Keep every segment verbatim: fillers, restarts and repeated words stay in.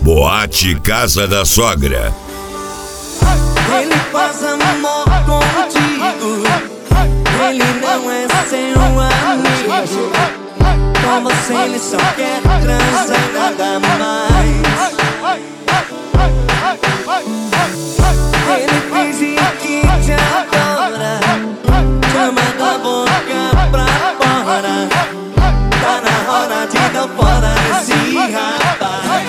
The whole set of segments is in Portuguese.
Boate Casa da Sogra. Ele faz amor contigo, ele não é seu amigo. Com você ele só quer transar, nada mais. Ele finge que te adora, chama da boca pra fora. Tá na hora de dar fora desse rapaz.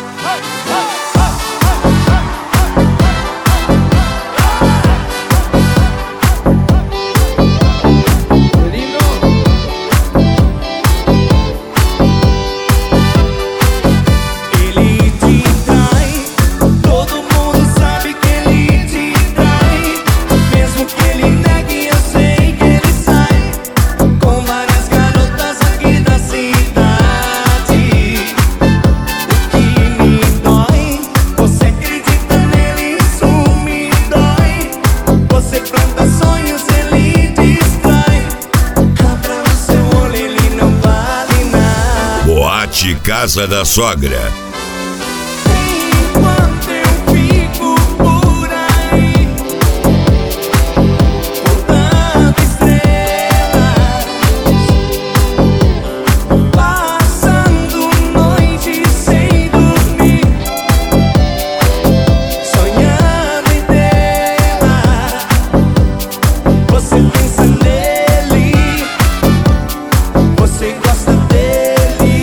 Boate Casa da Sogra. Enquanto eu fico por aí, contando estrelas, passando noite sem dormir, sonhando em tê-la. Você pensa nele, você gosta dele,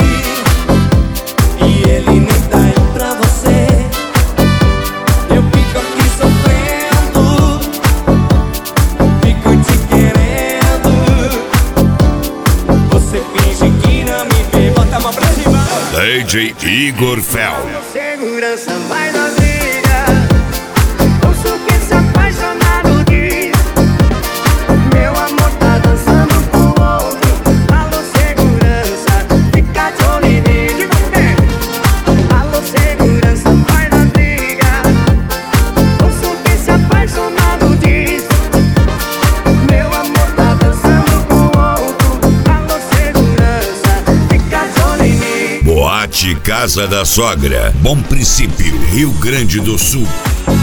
ele nem tá aí pra você. Eu fico aqui sofrendo, fico te querendo. Você finge que não me vê, bota a mão pra cima. D J Igor Fel. Segurança vai na briga, ouço o que esse apaixonado diz. Meu amor tá dançando com outro. Alô, segurança, fica de olho em mim. Alô, segurança, vai na briga, ouço o que esse apaixonado diz. Meu amor tá dançando com outro. Alô, segurança, fica de olho em mim. Boate Casa da Sogra. Bom Princípio, Rio Grande do Sul.